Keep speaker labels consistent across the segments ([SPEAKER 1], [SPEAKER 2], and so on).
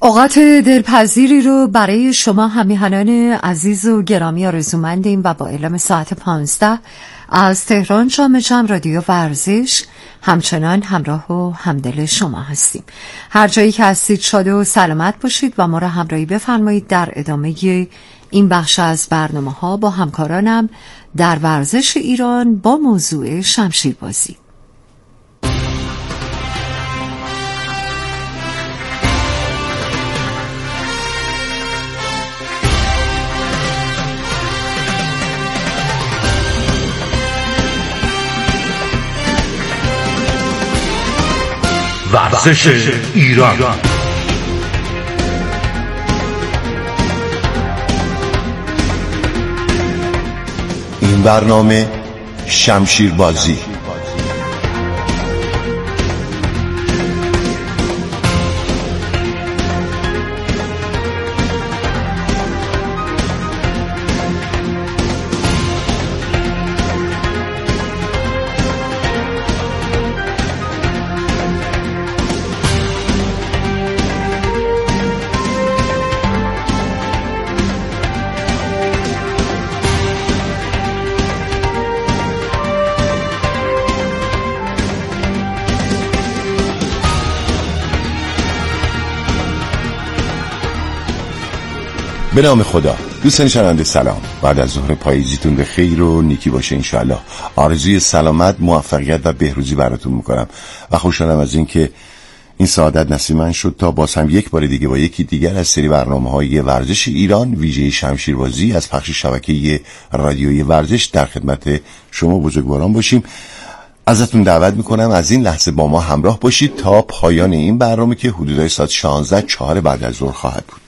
[SPEAKER 1] اوقات دلپذیری رو برای شما همیهنان عزیز و گرامی آرزومندیم و با اعلام ساعت 15 از تهران جام رادیو ورزش همچنان همراه و همدل شما هستیم. هر جایی که هستید شاد و سلامت باشید و ما را همراهی بفرمایید در ادامه این بخش از برنامه‌ها با همکارانم در ورزش ایران با موضوع شمشیربازی.
[SPEAKER 2] ورزش ایران.
[SPEAKER 3] این برنامه شمشیربازی. به نام خدا. دوستان شنونده سلام. بعد از ظهر پاییزیتون به خیر و نیکی باشه انشاءالله. آرزوی سلامت، موفقیت و بهروزی براتون میکنم و خوشحالم از این که این سعادت نصیب من شد تا باز هم یک بار دیگه با یکی دیگر از سری برنامه‌های ورزش ایران ویژه شمشیربازی از پخش شبکه رادیویی ورزش در خدمت شما بزرگواران باشیم. ازتون دعوت میکنم از این لحظه با ما همراه باشید تا پایان این برنامه که حدودای ساعت 16:04 بعد از ظهر خواهد بود.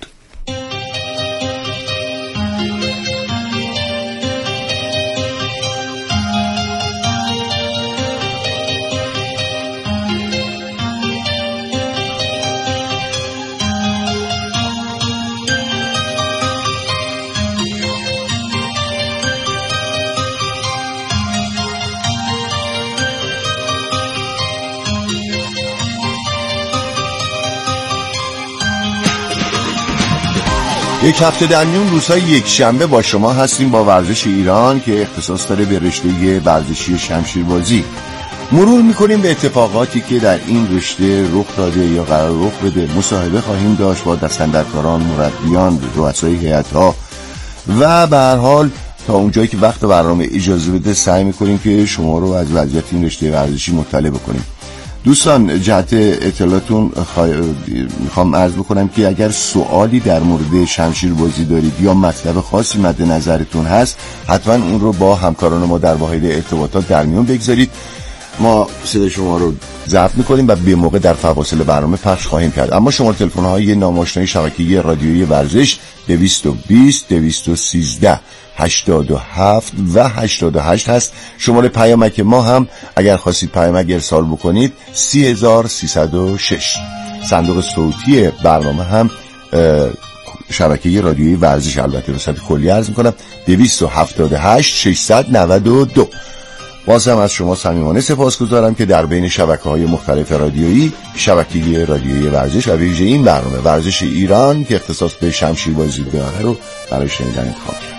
[SPEAKER 3] یک هفته در میون روزهای یک شنبه با شما هستیم با ورزش ایران که اختصاص داره به رشته ورزشی شمشیربازی. مرور میکنیم به اتفاقاتی که در این رشته رخ داده یا قرار رخ بده. مصاحبه خواهیم داشت با دستاندرکاران، مربیان، رؤسای هیئت‌ها و به هر حال تا اونجایی که وقت برنامه اجازه بده سعی میکنیم که شما رو از وضعیت این رشته ورزشی مطلع بکنیم. دوستان جهت اطلاعاتون میخوام عرض بکنم که اگر سوالی در مورد شمشیربازی دارید یا مطلب خاصی مد نظرتون هست حتما اون رو با همکاران ما در واحد ارتباطات در میون بگذارید. ما صدای شما رو ضبط میکنیم و به موقع در فواصل برنامه پخش خواهیم کرد. اما شماره تلفن های ناماشنای شبکه رادیویی ورزش 220 213 87 و 88 هست. شماره پیامک ما هم اگر خواستید پیامک ارسال بکنید 30306. صندوق صوتی برنامه هم شبکه رادیویی ورزش، البته به صورت کلی عرض میکنم 278 692. باز هم از شما صمیمانه سپاسگزارم که در بین شبکه‌های مختلف رادیویی شبکه رادیویی ورزش و ویژه این برنامه ورزش ایران که اختصاص به شمشیربازی داره رو برای شنیدن انتخاب کردید.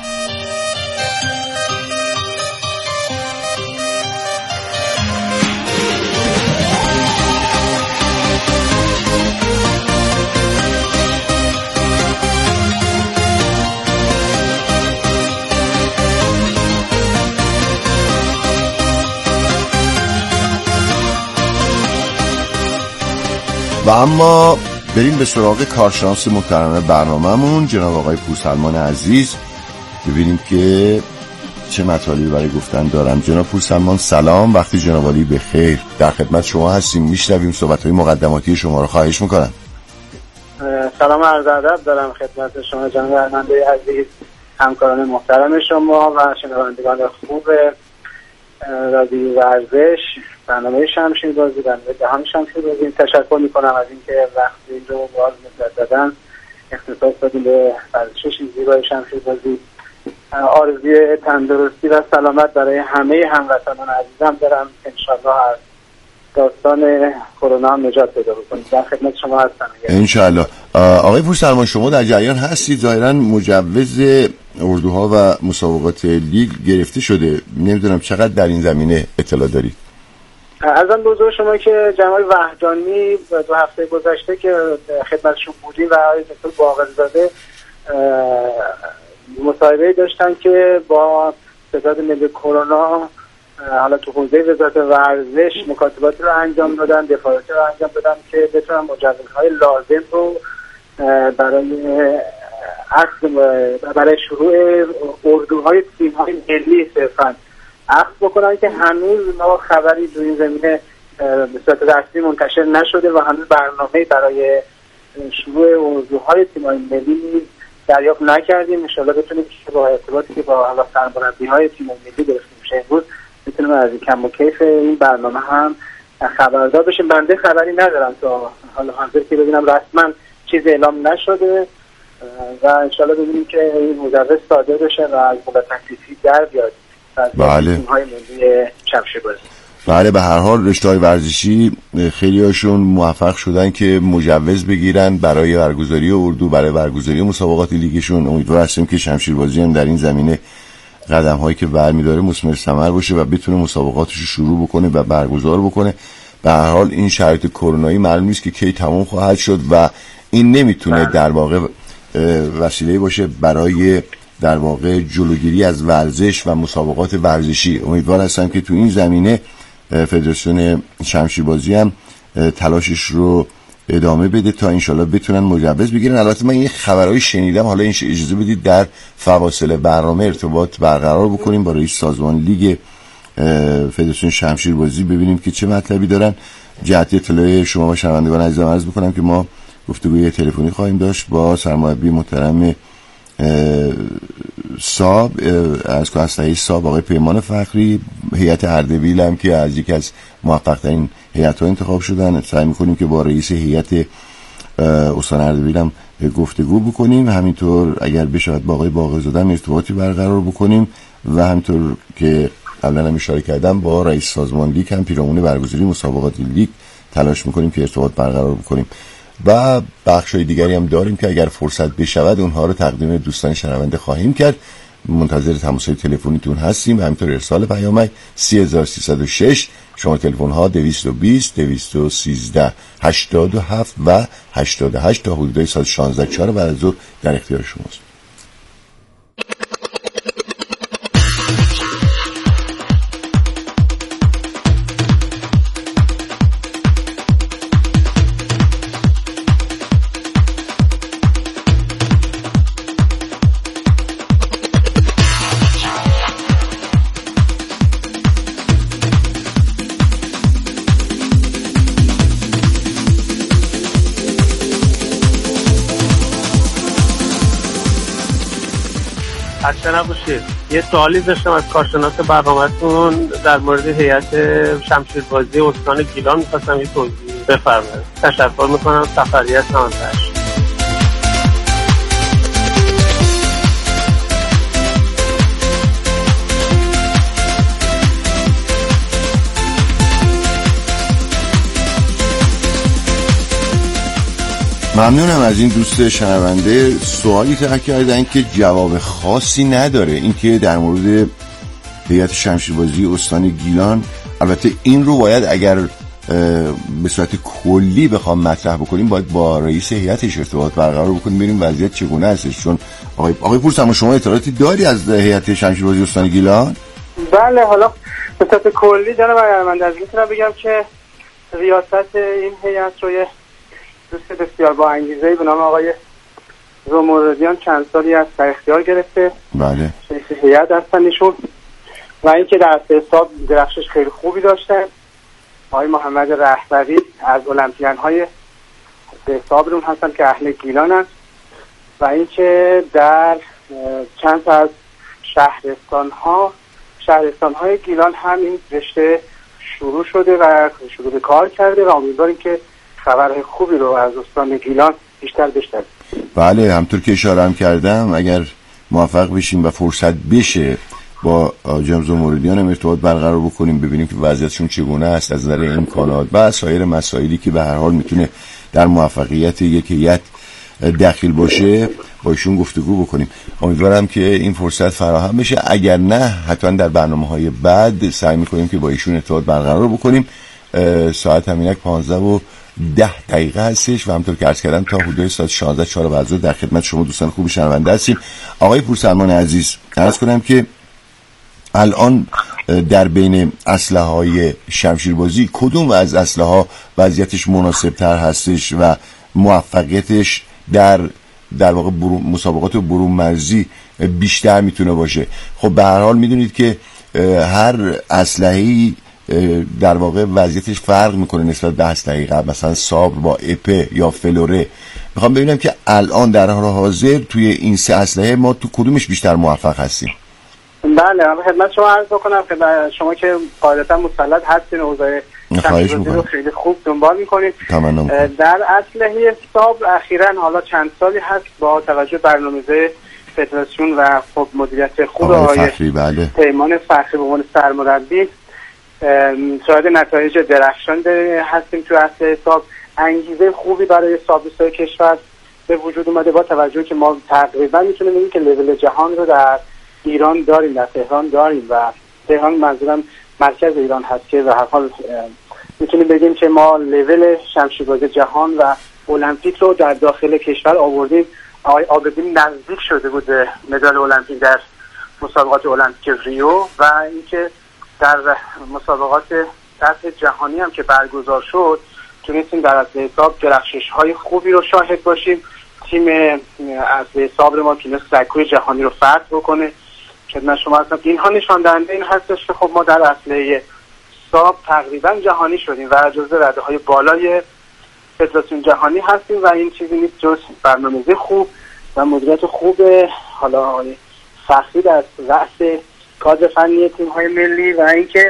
[SPEAKER 3] و اما بریم به سراغ کارشناس محترم برنامه‌مون جناب آقای پورسلمان عزیز، ببینیم که چه مطالبی برای گفتن دارم. جناب پورسلمان سلام، وقتی جناب عالی بخیر، در خدمت شما هستیم، میشنویم صحبت‌های مقدماتی شما رو. خواهش میکنم.
[SPEAKER 4] سلام و عرض ادب دارم خدمت شما جناب ارمنده عزیز، همکاران محترم شما و شنوندگان خوب رادیو ورزش، برنامه شمشیربازی، برنامه جهان شمشیربازی. تشکر میکنم از اینکه وقتی رو باز مدت دادن اختصاص دادیم به ورزش زیبای شمشیربازی. آرزوی تندرستی و سلامت برای همه هموطنان عزیزم دارم. انشالله از داستان کرونا هم نجات پیدا بکنیم. در خدمت شما هستم
[SPEAKER 3] انشاءالله. آقای پورسلمان شما در جریان هستید، ظاهرا مجوز اردوها و مسابقات لیگ گرفته شده، نمیدونم چقدر در این زمینه اطلاع دارید؟
[SPEAKER 4] ارزم به حضور شما که جناب وحدانی 2 هفته گذشته که خدمتشون بودیم و آقای دکتر باقرزاده مصاحبه داشتن که با ستاد ملی کرونا حالا تو حوزه وزارت ورزش مکاتباتی رو انجام دادن، دفاعاتی رو انجام دادن که بتونن مجوزهای لازم رو برای شروع اردوهای تیم‌های ملی صرفاً اخذ بکنن که هنوز ما خبری تو این زمینه به صورت رسمی منتشر نشده و هنوز برنامه‌ای برای شروع اردوهای تیم‌های ملی دریافت نکردیم. ان شاءالله بتونیم با ارتباطی که با سرمربی‌های تیم‌های ملی گرفتیم امروز بتونیم از کم و کیف این برنامه هم خبردار بشیم. بنده خبری ندارم تا حالا حاضر که ببینم رسما چیز اعلام نشده و ان شاءالله ببینیم که این مجوز صادر بشه و از موقع تکلیفی در بیاد.
[SPEAKER 3] بله.
[SPEAKER 4] تیم‌های ملی شمشیربازی.
[SPEAKER 3] بله، به هر حال رشته‌های ورزشی خیلی هاشون موفق شدن که مجوز بگیرن برای برگزاری اردو، برای برگزاری مسابقات لیگشون. امیدوار هستیم که شمشیربازی هم در این زمینه قدم هایی که برمی‌داره مثمر ثمر باشه و بتونه مسابقاتش رو شروع بکنه و برگزار بکنه. به هر حال این شرایط کرونایی معلوم نیست که کی تمام خواهد شد و این نمیتونه در واقع وسیله باشه برای در واقع جلوگیری از ورزش و مسابقات ورزشی. امیدوار هستم که تو این زمینه فدراسیون شمشیربازی هم تلاشش رو ادامه بده تا انشالله بتونن مجوز بگیرن. البته من این خبرهای شنیدم، حالا این اجازه بدید در فواصل برنامه ارتباط برقرار بکنیم با رئیس سازمان لیگ فدراسیون شمشیربازی ببینیم که چه مطلبی دارن. جهت اطلاع شما و شنوندگان عزیزم عرض بکنم که ما گفتگوی تلفنی خواهیم داشت با سرمربی محترم ساب از رئیس ساب آقای پیمان فخری، هیئت اردبیل هم که از یکی از موفق ترین هیئت‌ها انتخاب شدن. سعی می‌کنیم که با رئیس هیئت استان اردبیل هم گفتگو بکنیم، همینطور اگر بشود با آقای باقرزاده هم ارتباطی برقرار بکنیم و همینطور که قبلا هم اشاره کردم با رئیس سازمان لیگ هم پیرامون برگزاری مسابقات لیگ تلاش می‌کنیم که ارتباط برقرار بکنیم و بخش‌های دیگری هم داریم که اگر فرصت بشود اونها رو تقدیم دوستان شنونده خواهیم کرد. منتظر تماس‌های تلفنیتون هستیم، همینطور ارسال پیامک 3306 شما تلفن ها 220 213 87 و 88 تا حدود ساعت 16 بعد از ظهر در اختیار شماست.
[SPEAKER 2] خسته نباشید. یه سوالی داشتم از کارشناس برنامه‌تون در مورد هیئت شمشیربازی استان گیلان، می‌خواستم یه توضیح بفرمایید. تشکر می‌کنم. سفریت نامتش.
[SPEAKER 3] ممنونم از این دوست شنونده. سوالی طرح کردن که جواب خاصی نداره، این که در مورد هیئت شمشیربازی استان گیلان. البته این رو باید اگر به صورت کلی بخوام مطرح بکنیم باید با رئیس هیئتش ارتباط برقرار بکنیم ببینیم وضعیت چگونه هستش. چون آقای پورسلمان شما اطلاعاتی داری از هیئت شمشیربازی استان گیلان؟
[SPEAKER 4] بله، حالا به صورت کلی جناب ارمندز میتونم بگم که ریاست این هیئت رو دوست بسیار با انگیزه‌ای به نام آقای زمردیان چند سالی از در اختیار گرفته.
[SPEAKER 3] بله.
[SPEAKER 4] رئیس هیئت هستن ایشون و اینکه در حساب درخشش خیلی خوبی داشتن. آقای محمد رهبری از المپیان‌های حسابمون هستن که اهل گیلانن و اینکه در چند تا از شهرستان‌های گیلان هم این رشته شروع شده و شروع به کار کرده و امیدواریم که خبر خوبی رو از استان گیلان بیشتر بشنویم.
[SPEAKER 3] بله، همطور که اشاره هم کردم اگر موفق بشیم و فرصت بشه با جناب زمردیان هم ارتباط برقرار بکنیم، ببینیم که وضعیتشون چگونه است از نظر امکانات و سایر مسائلی که به هر حال میتونه در موفقیت یک هیئت داخل باشه با ایشون گفتگو بکنیم. امیدوارم که این فرصت فراهم بشه، اگر نه حتما در برنامه‌های بعد سعی می‌کنیم که با ایشون ارتباط برقرار بکنیم. ساعت همینک 15:10 هستش و همونطور که عرض کردم تا حدود ساعت 16:04 در خدمت شما دوستان خوب شنونده هستیم. آقای پورسلمان عزیز، عرض کنم که الان در بین اسلحه‌های شمشیربازی کدوم از اسلحه‌ها وضعیتش مناسب‌تر هستش و موفقیتش در واقع مسابقات برون مرزی بیشتر میتونه باشه؟ خب به هر حال میدونید که هر اسلحه‌ای در واقع وضعیتش فرق میکنه نسبت به اسلحه قبل، مثلا سابر با اپه یا فلوره. میخوام ببینم که الان در حال حاضر توی این سه اسلحه ما تو کدومش بیشتر موفق هستیم؟
[SPEAKER 4] بله، خدمت شما عرض بکنم که شما که قاعدتا مسلط هستین اوضاع شمشیربازی رو خیلی خوب دنبال میکنید. در اسلحه سابر اخیراً حالا چند سالی هست با توجه برنامه‌ریزی فدراسیون و خب مدیریت خوب آقای پیمان فخری به عنوان سرمربی شاهد نتایج درخشان هستیم تو اسلحه سابر. انگیزه خوبی برای سابرسای کشور به وجود اومده با توجه که ما تقریبا میتونیم بگیم که لول جهان رو در ایران داریم، در تهران داریم و تهران منظورم مرکز ایران هست که به هر حال میتونیم بگیم که ما لول شمشیربازی جهان و المپیک رو در داخل کشور آوردیم. آقای عابدین نزدیک شده بود مدال المپیک در مسابقات المپیک ریو و اینکه در مسابقات سطح جهانی هم که برگزار شد تونستیم در اسلحه سابر درخشش‌های خوبی رو شاهد باشیم. تیم اسلحه سابر ما تونست سکوی جهانی رو فتح بکنه. خدمت شما هستم اینها نشان دهنده این هستش که خب ما در اسلحه سابر تقریبا جهانی شدیم و جزو رده‌های بالای فدراسیون جهانی هستیم و این چیزی نیست جز برنامه‌ریزی خوب و مدیریت خوب حالا آقای فخری در رأس کادر فنی تیم‌های ملی و اینکه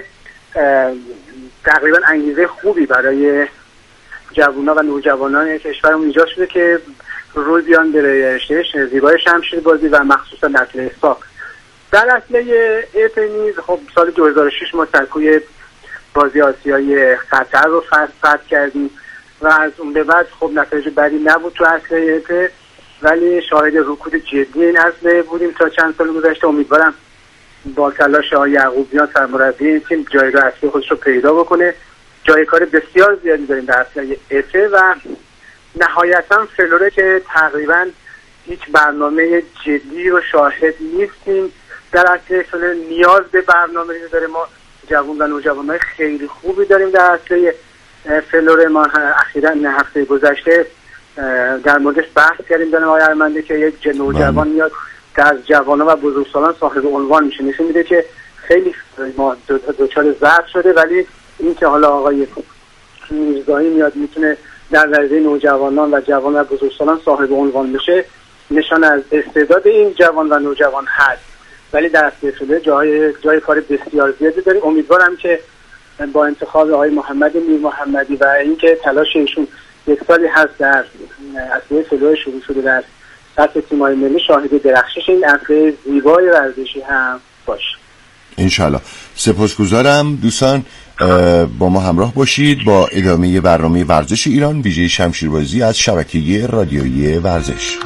[SPEAKER 4] تقریبا انگیزه خوبی برای جوانان و نوجوانان کشورمون ایجاد شده که روی بیان به رشته زیبای شمشیربازی و مخصوصا اسلحه سابر. در اسلحه اپ نیز خب سال 2006 ما سکوی بازی آسیایی قطر رو فتح کردیم و از اون به بعد خب نتایج بدی نبود تو اسلحه اپ، ولی شاهد رکود جدی این اسلحه بودیم تا چند سال گذشته. امیدوارم با تلاش آقای یعقوبیان سرمربی این تیم جایگاه اصلی خودش رو پیدا بکنه. جای کار بسیار زیادی داریم در اسلحه اپ و نهایتا فلوره که تقریبا هیچ برنامه جدی رو شاهد نیستیم. در اسلحه فلوره نیاز به برنامه‌ریزی داره. ما جوان و نوجوانای خیلی خوبی داریم در اسلحه فلوره. ما اخیراً هفته گذشته در موردش بحث کردیم داریم آقای ارمنده که یک نوجوان میاد در جوانان و بزرگسالان صاحب عنوان میشه. نشون میده که خیلی ما دوچار ضعف شده، ولی این که حالا آقای میرزایی میاد میتونه در رده نوجوانان و جوان و بزرگسالان صاحب عنوان بشه نشان از استعداد این جوان و نوجوان هست. ولی در اسلحه جای کار بسیار زیادی داریم. امیدوارم که با انتخاب آقای محمد میر محمدی و اینکه تلاش ایشون یک سالی هست در اسلحه فلوره شروع شده در سطح تیم‌های ملی شاهد درخشش این اسلحه زیبای ورزشی هم باشه
[SPEAKER 3] انشالله. سپاسگزارم دوستان، با ما همراه باشید با ادامه برنامه ورزش ایران ویژه شمشیربازی از شبکه رادیویی ورزش.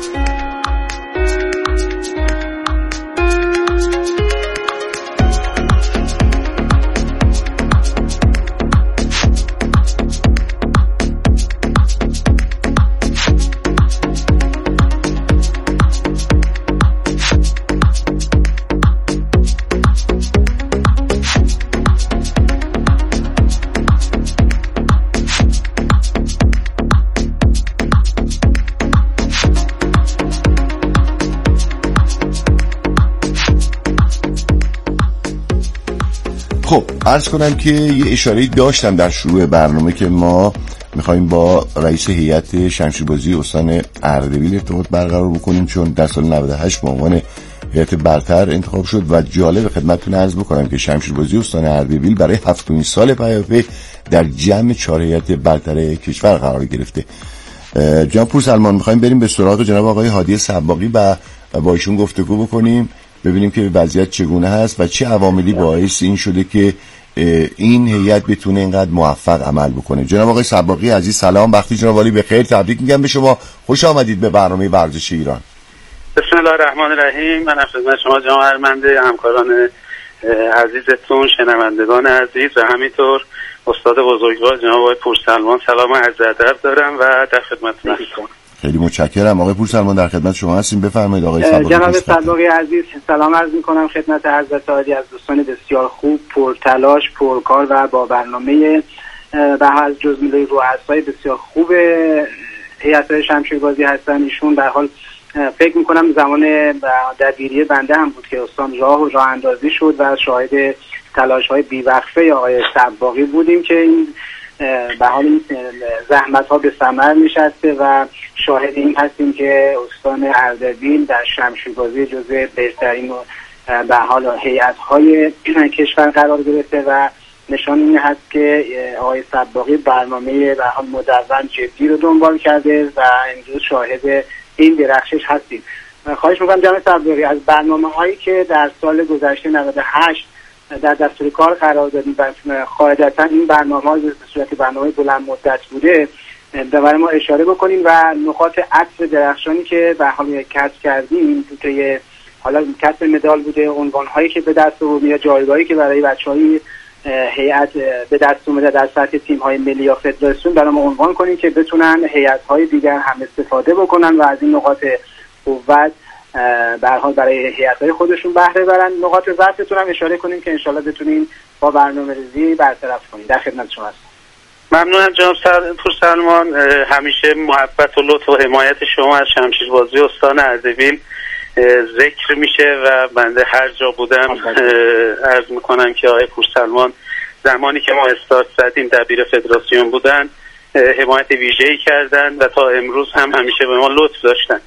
[SPEAKER 3] خب عرض کنم که یه اشاره‌ای داشتم در شروع برنامه که ما میخواییم با رئیس هیئت شمشیربازی استان اردبیل ارتباط برقرار بکنیم، چون در سال 98 به عنوان هیئت برتر انتخاب شد و جالب خدمتتون عرض بکنم که شمشیربازی استان اردبیل برای 7 سال پیاپی در جمع 4 هیئت برتر کشور قرار گرفته. جناب پورسلمان، میخوایم بریم به سراغ جناب آقای هادی سباقی و با ایشون گفتگو بکنیم ببینیم که وضعیت چگونه هست و چه عواملی باعث این شده که این هیئت بتونه اینقدر موفق عمل بکنه. جناب آقای سباقی عزیز سلام، وقتی جناب والی بخیر، تبریک میگم به شما، خوش آمدید به برنامه ورزش ایران.
[SPEAKER 2] بسم الله الرحمن الرحیم. من خدمت شما جناب ارمنده، همکاران عزیزتون، شنوندگان عزیز و همینطور استاد بزرگوار جناب آقای پورسلمان سلام و عرض ادب دارم و در خدمتتون هستم.
[SPEAKER 3] خیلی متشکرم. آقای پورسلمان در خدمت شما هستیم، بفرمایید. آقای سباقی
[SPEAKER 4] جناب سباقی عزیز سلام عرض می‌کنم خدمت حضرت عالی، از دوستان بسیار خوب، پرتلاش، پرکار و با برنامه به هر جز میلی رؤسای بسیار خوب هیئت شمشیربازی هستن. ایشون به حال فکر می‌کنم زمان دبیری بنده هم بود که استان راه اندازی شد و شاهد تلاش‌های بی‌وقفه آقای سباقی بودیم که این به حال این زحمت‌ها به ثمر نشسته و شاهد این هستیم که استان اردبیل در شمشیربازی جزو بهترین به حال هیئت‌های کشور قرار گرفته و نشان این هست که آقای سباقی برنامه به حال مدون جدی رو دنبال کرده و امروز شاهد این درخشش هستیم. خواهش می‌کنم جناب سباقی از برنامه‌هایی که در سال گذشته 98 در دستور کار قرار دادیم و قاعدتا این برنامه‌ها به صورت برنامه بلند مدت بوده برای ما اشاره بکنیم و نقاط عطف درخشانی که به حال کسب کردیم که حالا کسب مدال بوده، عنوان‌هایی که به دست آوردیم یا جایگاهی که برای بچه‌های هیئت به دست اومده در سطح تیم‌های ملی یا فدراسیون برای ما عنوان کنیم که بتونن هیئت‌های دیگر هم استفاده بکنن و از این نقاط قوت به هر حال برای هیئت‌های خودشون بهره برن. نقاط ضعفتون هم اشاره کنیم که انشالله بتونیم با برنامه‌ریزی برطرف کنیم. در خدمت شما هستم.
[SPEAKER 2] ممنونم جناب پورسلمان، همیشه محبت و لطف و حمایت شما از شمشیربازی استان اردبیل ذکر میشه و بنده هر جا بودم عرض میکنم که آقای پورسلمان زمانی که ما استارت زدیم دبیر فدراسیون بودن حمایت ویژه‌ای کردن و تا امروز هم همیشه به ما لطف داشتن.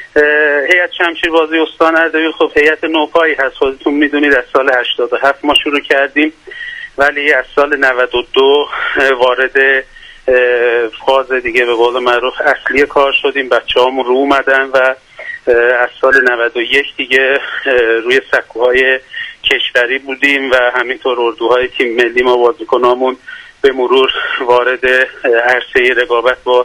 [SPEAKER 2] هیئت شمشیربازی استان اردبیل خب هیئت نوپایی هست، خودتون میدونید از سال 87 ما شروع کردیم ولی از سال 92 وارد فاز دیگه به قول معروف اصلی کار شدیم. بچه‌هامون رو اومدن و از سال 91 دیگه روی سکوهای کشوری بودیم و همینطور اردوهای تیم ملی ما بازیکنامون به مرور وارد عرصه رقابت با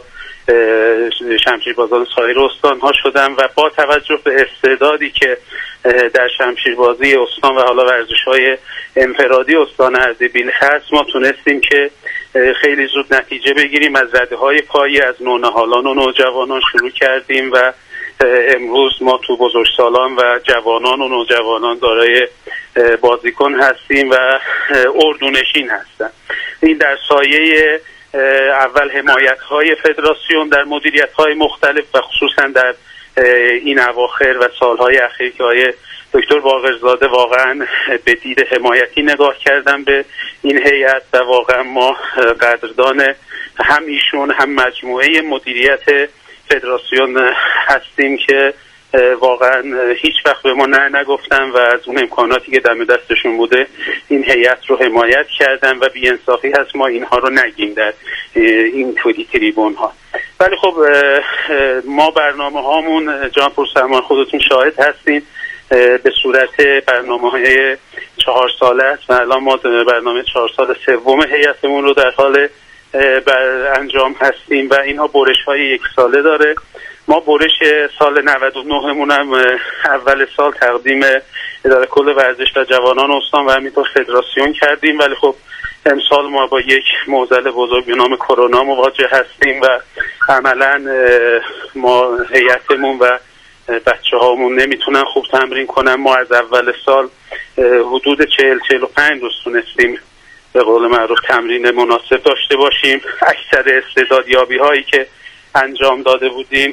[SPEAKER 2] شمشیربازان سایر استان‌ها شدن و با توجه به استعدادی که در شمشیربازی استان و حالا ورزش‌های انفرادی استان اردبیل هست ما تونستیم که خیلی زود نتیجه بگیریم. از رده‌های پایی از نونهالان و نوجوانان شروع کردیم و امروز ما تو بزرگسالان و جوانان و نوجوانان دارای بازیکن هستیم و اردونشین هستن. این در سایه اول حمایت‌های فدراسیون در مدیریت‌های مختلف و خصوصا در این اواخر و سالهای اخیر که آقای دکتر باقرزاده واقعا به دید حمایتی نگاه کردن به این هیئت و واقعا ما قدردان هم ایشون هم مجموعه مدیریت فدراسیون هستیم که واقعا هیچ وقت به ما نه نگفتن و از اون امکاناتی که دم دستشون بوده این هیئت رو حمایت کردن و بی‌انصافی هست ما اینها رو نگیم در این تریبون ها. ولی خب ما برنامه هامون جناب پورسلمان خودتون شاهد هستین به صورت برنامه‌های 4 ساله است و الان ما برنامه 4 سال سوم هیئتمون رو در حال انجام هستیم و اینها برش‌های 1 ساله داره. ما برش سال 99 مون هم اول سال تقدیم اداره کل ورزش و جوانان استان و همینطور فدراسیون کردیم ولی خب امسال ما با یک معضل بزرگ به نام کرونا مواجه هستیم و عملا ما هیئتمون و بچه‌هامون نمیتونن خوب تمرین کنن. ما از اول سال حدود 40-45 روز تونستیم به قول معروف تمرین مناسب داشته باشیم. اکثر استعدادیابی هایی که انجام داده بودیم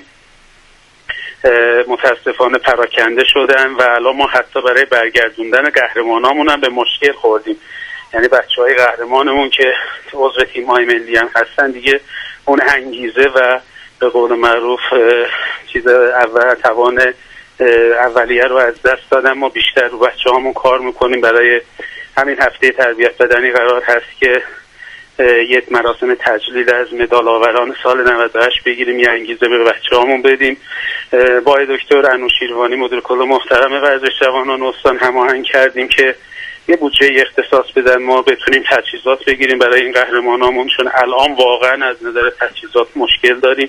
[SPEAKER 2] متاسفانه پراکنده شدن و الان ما حتی برای برگردوندن قهرمانامون هم به مشکل خوردیم. یعنی بچه‌های قهرمانمون که عضو تیم‌های ملی هم هستن دیگه اون انگیزه و به قول معروف چیز اول توان اولیه رو از دست دادن. ما بیشتر رو بچه‌هامون کار میکنیم. برای همین هفته تربیت بدنی قرار هست که یک مراسم تجلیل از مدال آوران سال 98 بگیریم، یه انگیزه به بچه‌هامون بدیم. با دکتر انوشیروانی مدیر کل محترم ورزش جوانان استان هماهنگ کردیم که یه بودجه اختصاص بدن ما بتونیم تجهیزات بگیریم برای این قهرمانامون، چون الان واقعا از نظر تجهیزات مشکل داریم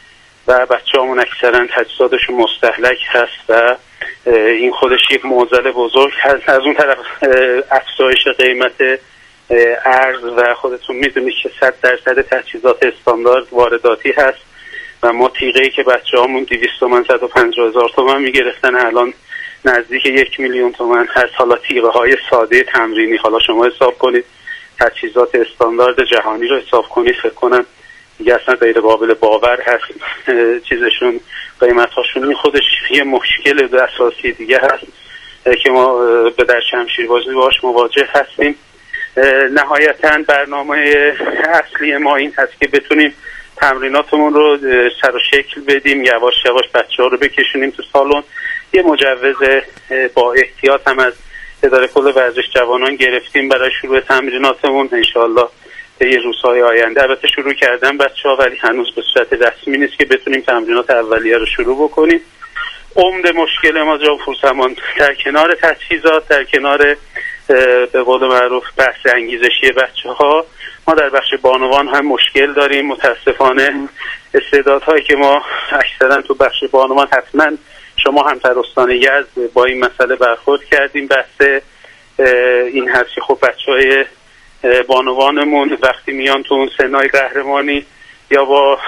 [SPEAKER 2] و بچه‌هامون اکثرا تجهیزاتشون مستهلک هست و این خودش یک معضل بزرگ هست. از اون طرف افزایش قیمت ارز و خودتون میدونید که 100% تجهیزات استاندارد وارداتی هست و ما تیغه‌ای که بچه‌هامون 200 تومن 150,000 تومن میگرفتن الان نزدیک 1 میلیون تومن هست. حالا تیغه‌های ساده تمرینی، حالا شما حساب کنید تجهیزات استاندارد جهانی رو حساب کنید، فکر کنم دیگه اصلا غیر قابل باور هست چیزشون، قیمت‌هاشون. این خودش یه مشکل اساسی دیگه هست که ما به در شمشیربازی باهاش مواجه هستیم. نهایتاً برنامه اصلی ما این هست که بتونیم تمریناتمون رو سر و شکل بدیم، یواش یواش بچه‌ها رو بکشونیم تو سالن. یه مجوز با احتیاط هم از اداره کل ورزش جوانان گرفتیم برای شروع تمریناتمون، انشالله یه روزهای آینده. البته شروع کردن بچه‌ها ولی هنوز به صورت رسمی نیست که بتونیم تمرینات اولیه رو شروع بکنیم. عمده مشکل ما جناب پورسمان در کنار تجهیزات، در کنار به قول معروف بحث انگیزشی بچه‌ها، ما در بخش بانوان هم مشکل داریم. متاسفانه استعدادهایی که ما اکثرا تو بخش بانوان، حتما شما هم در استان یزد با این مسئله برخورد کردیم، بحث این هست که خب بچه‌های بانوانمون وقتی میان تو اون سنای قهرمانی یا با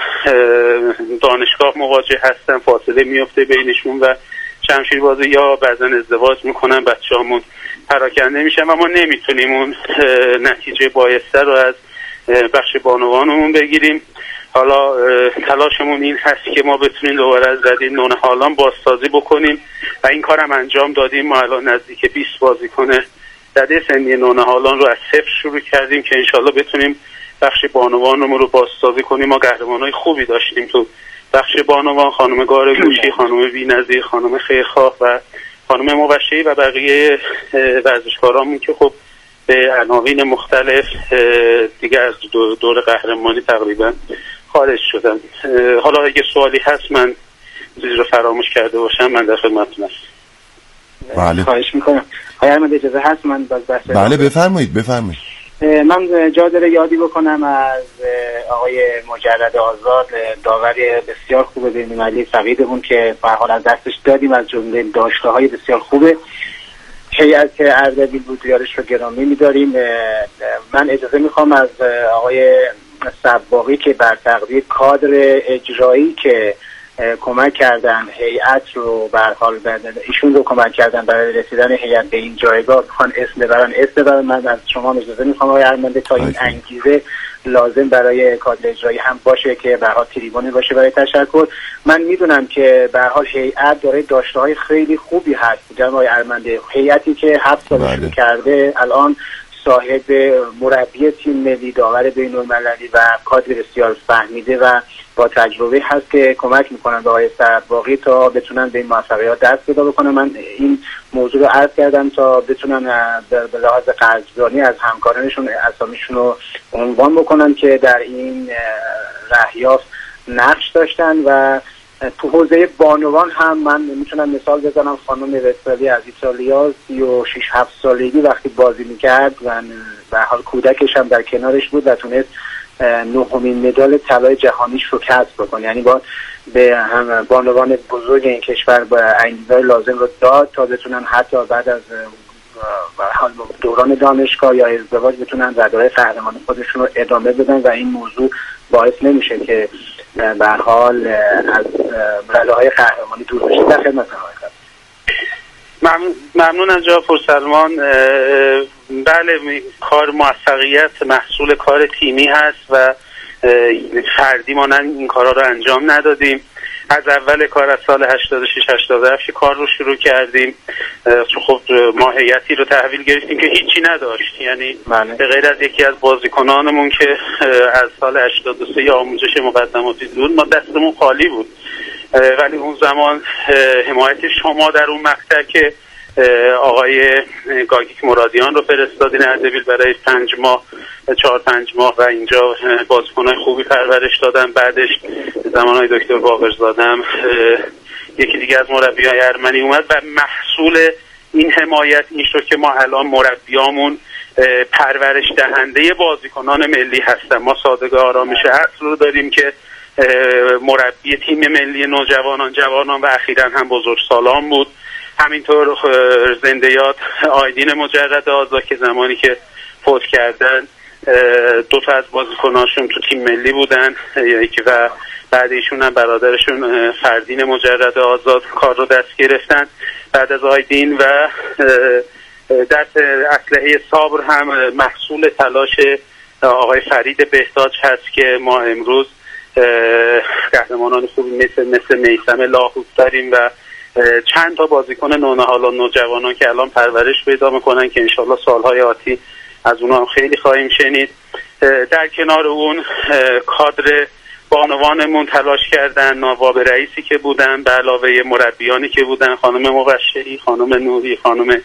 [SPEAKER 2] دانشگاه مواجه هستن، فاصله میفته بینشون و شمشیربازی، یا بعضا ازدواج میکنن بچه‌هامون پراکنده میشن و ما نمیتونیم اون نتیجه بایسته رو از بخش بانوانمون بگیریم. حالا تلاشمون این هست که ما بتونیم دوباره از ردیف نونهالان بازسازی بکنیم و این کارم انجام دادیم. ما الان نزدیک 20 بازیکن رده سنی نونهالان رو از صفر شروع کردیم که انشالله بتونیم بخش بانوانمون رو بازسازی کنیم. ما قهرمانای خوبی داشتیم تو بخش بانوان، خانم گارگوشی، خانم بی‌نظیر، خانم خیرخواه و خانم موشی و بقیه ورزشکارامون که خب به عناوین مختلف دیگه از دور قهرمانی تقریبا خارج شدن. حالا اگه سوالی هست من چیزی رو فراموش کرده باشم من در خدمتتون هستم.
[SPEAKER 3] بله.
[SPEAKER 4] خواهش میکنم. اگر اجازه هست من باز بحث.
[SPEAKER 3] بله بفرمایید.
[SPEAKER 4] من جا داره یادی بکنم از آقای مجرد آزاد، داور بسیار خوب بین‌المللی فقیدمون که به هر حال از دستش دادیم، از جمله داشته‌های بسیار خوبه. هیئت اردبیل بود، یارش رو گرامی می‌داریم. من اجازه میخوام از آقای صباغی که بر تقدیر کادر اجرایی که کمک کردن هیئت رو، به هر حال ایشون رو کمک کردن برای رسیدن هیئت به این جایگاه، میخوان اسم ببرن. من از شما اجازه میخوام آقای ارمنده تا این انگیزه لازم برای کادر اجرایی هم باشه که به هر حال تریبونی باشه برای تشکر. من میدونم که به هر حال هیئت داره داشته‌های خیلی خوبی هست. جناب آقای ارمنده، هیئتی که 7 سال شروع کرده الان صاحب مربی تیم ملی، داور بین‌المللی و کادر بسیار فهمیده و با تجربه هست که کمک میکنن به آقای صباغی تا بتونن به این موفقیت دست پیدا بکنن. من این موضوع رو عرض کردم تا بتونن به لحاظ قدردانی از همکارانشون اسامیشون رو عنوان بکنن که در این رهیافت نقش داشتن. و تو حوزه بانوان هم من میتونم مثال بزنم. خانم وستالی از ایتالیا 36-7 سالگی وقتی بازی میکرد و به حال کودکش هم در کنارش بود و تونست 9مین مدال طلای جهانیش رو کسب بکنه. یعنی با به هم بانوان بزرگ این کشور با انگیزه‌های لازم رو داد تا بتونن حتی بعد از دوران دانشگاه یا ازدواج بتونن ردای قهرمانی خودشون رو ادامه بدن و این موضوع باعث نمیشه که به هر حال از ردای قهرمانی دور بشه. در خدمت هستم.
[SPEAKER 2] ممنون از جناب پورسلمان. بله، کار موفقیت محصول کار تیمی هست و فردی ما این کارا رو انجام ندادیم. از اول کار از سال 86-87 کار رو شروع کردیم. خب ما هیئتی رو تحویل گرفتیم که هیچی نداشت، یعنی به غیر از یکی از بازیکنانمون که از سال 83 آموزش مقدماتی بود ما دستمون خالی بود. ولی اون زمان حمایت شما در اون مقطع که آقای گاگیک مرادیان رو فرستادین اردبیل برای 4-5 ماه و اینجا بازیکن‌های خوبی پرورش دادن. بعدش زمانهای دکتر باقرزاده هم یکی دیگه از مربیای ارمنی اومد و محصول این حمایت این شد که ما الان مربیامون پرورش دهنده بازیکنان ملی هستن. ما صادق آرامش اصل رو داریم که مربی تیم ملی نوجوانان، جوانان و اخیراً هم بزرگسالان بود. همینطور زنده یاد آیدین مجرد آزاد که زمانی که فوت کردن 2 تا از بازیکناشون تو تیم ملی بودن و بعد ایشون هم برادرشون فردین مجرد آزاد کار رو دست گرفتن بعد از آیدین. و دست اسلحه صبر هم محصول تلاش آقای فرید بهتاج هست که ما امروز قهرمانان خوبی مثل میثم لاهوت داریم و چند تا بازیکن نونهالان نوجوانان که الان پرورش پیدا میکنن که انشالله سالهای آتی از اونها هم خیلی خواهیم شنید. در کنار اون کادر بانوانمون تلاش کردن، نواب رئیسی که بودن به علاوه مربیانی که بودن، خانم مبشری، خانم نوری، خانم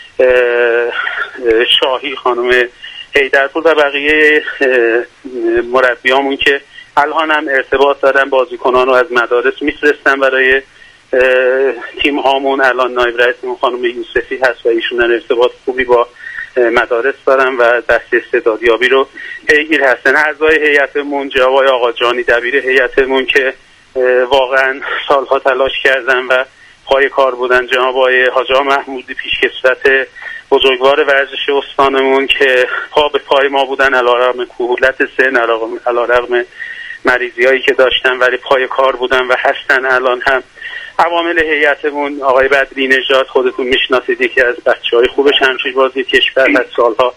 [SPEAKER 2] شاهی، خانم حیدرپور و بقیه مربیامون که الان هم ارتباط دارن بازیکنان رو از مدارس میفرستن برای تیم هامون. الان نایب رئیسمون خانم یوسفی هست و ایشون ارتباط خوبی با مدارس دارن و دست استعدادیابی رو پیگیر هستن. اعضای هیئتمون جناب آقا جانی دبیر هیئتمون که واقعا سالها تلاش کردن و پای کار بودن، جناب آقای حاج آقا محمودی پیشکسوت بزرگوار ورزش استانمون که پا به پای ما بودن علیرغم کهولت سن، علیرغم مریضیایی که داشتن ولی پای کار بودن و هستن الان هم. عوامل هیئتمون آقای بدری نژاد خودتون میشناسید، یکی از بچه‌های خوب شمشیربازی کشور از سالها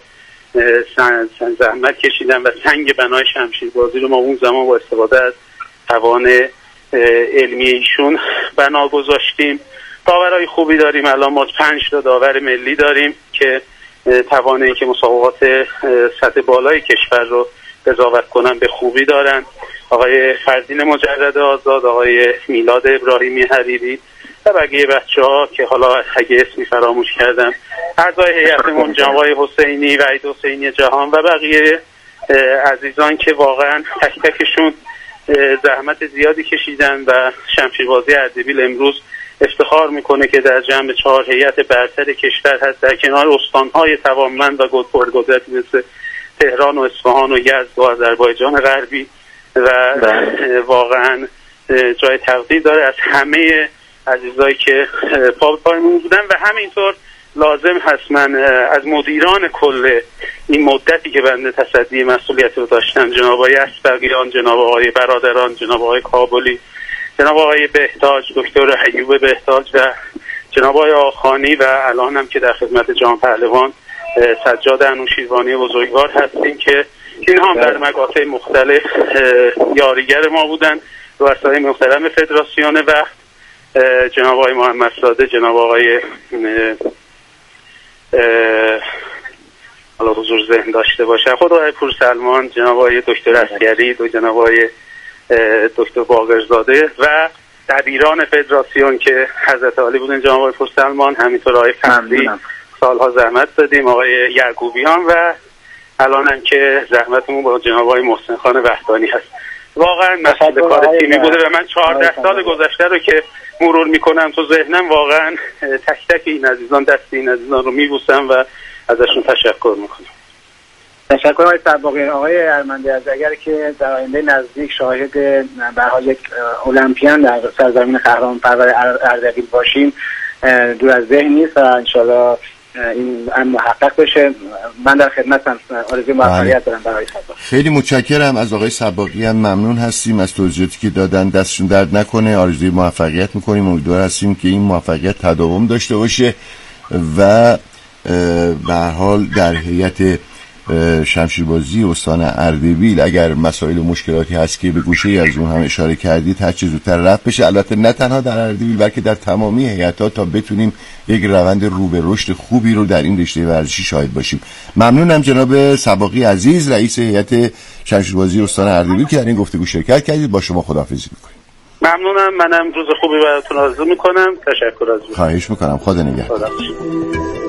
[SPEAKER 2] زحمت کشیدن و سنگ بنای شمشیربازی رو ما اون زمان با استفاده از توان علمی ایشون بنا گذاشتیم. داورای خوبی داریم، الان ما 5 تا داور ملی داریم که توانایی که مسابقات سطح بالای کشور رو قضاوت کنن به خوبی دارن. آقای فردین مجرد آزاد، آقای میلاد ابراهیمی حریری و بقیه بچه‌ها که حالا اگه اسمی فراموش کردم، اعضای هیئتمون جناب حسینی، وحید حسینی جهان و بقیه عزیزان که واقعا تک تکشون زحمت زیادی کشیدن و شمشیربازی اردبیل امروز افتخار میکنه که در جمع 4 هیئت برتر کشور هست در کنار استانهای توانمند و پرقدرتی مثل تهران و اصفهان و یزد و آذربایجان غربی و واقعا جای تقدیر داره از همه عزیزایی که پا به پایمون بودن. و همینطور لازم هست من از مدیران کل این مدتی که بنده تصدی مسئولیت رو داشتم، جناب آقای اسبقیان، جناب آقای برادران، جناب آقای کابلی، جناب آقای بهتاج، دکتر ایوب بهتاج و جناب آقای آخانی و الان هم که در خدمت جان پهلوان سجاد انوشیروانی بزرگوار هستیم که اینها هم در مقاطع مختلف یاریگر ما بودن، رؤسای محترم فدراسیون و جناب آقای محمد ساده، جناب آقای حالا حضور ذهن داشته باشه خود آقای پور سلمان، جناب آقای دکتر اسگری و جناب آقای دکتر باقرزاده و دبیران فدراسیون که حضرت عالی بودن، جناب آقای پور سلمان، همینطور آقای فضلی سالها زحمت دادیم، آقای یعقوبیان و الان هم که زحمتمون با جناب آقای محسن خان وحدانی هست. واقعا مسئله کار تیمی بوده و من 14 سال گذشته رو که مرور میکنم تو ذهنم واقعا تک تک این عزیزان دست این عزیزان رو میبوسم و ازشون تشکر میکنم.
[SPEAKER 4] تشکر آقای سباقی. آقای ارمندی از اگر که در آینده نزدیک شاهد به حال یک المپیان در سرزمین قهرمان پرور اردبیل باشیم دور از ذهن نیست و انشالله این محقق بشه. من در خدمتم، آرزوی موفقیت دارم برای سباقی.
[SPEAKER 3] خیلی متشکرم از آقای سباقی، هم ممنون هستیم از توضیحاتی که دادن، دستشون درد نکنه، آرزوی موفقیت میکنیم، امیدوار هستیم که این موفقیت تداوم داشته باشه و به هر حال در هیئت شمشیربازی استان اردبیل اگر مسائل و مشکلاتی هست که به گوشه از اون هم اشاره کردید هر چه زودتر رفع بشه، البته نه تنها در اردبیل بلکه در تمامی هیئت‌ها تا بتونیم یک روند رو به رشد خوبی رو در این رشته ورزشی شاهد باشیم. ممنونم جناب سباقی عزیز، رئیس هیئت شمشیربازی استان اردبیل که در این گفتگو شرکت کردید. با شما خداحافظی می‌کنیم.
[SPEAKER 4] ممنونم. منم روز خوبی براتون آرزو میکنم. تشکر از
[SPEAKER 3] خواهش میکنم. خدا نگهدار.
[SPEAKER 4] خدا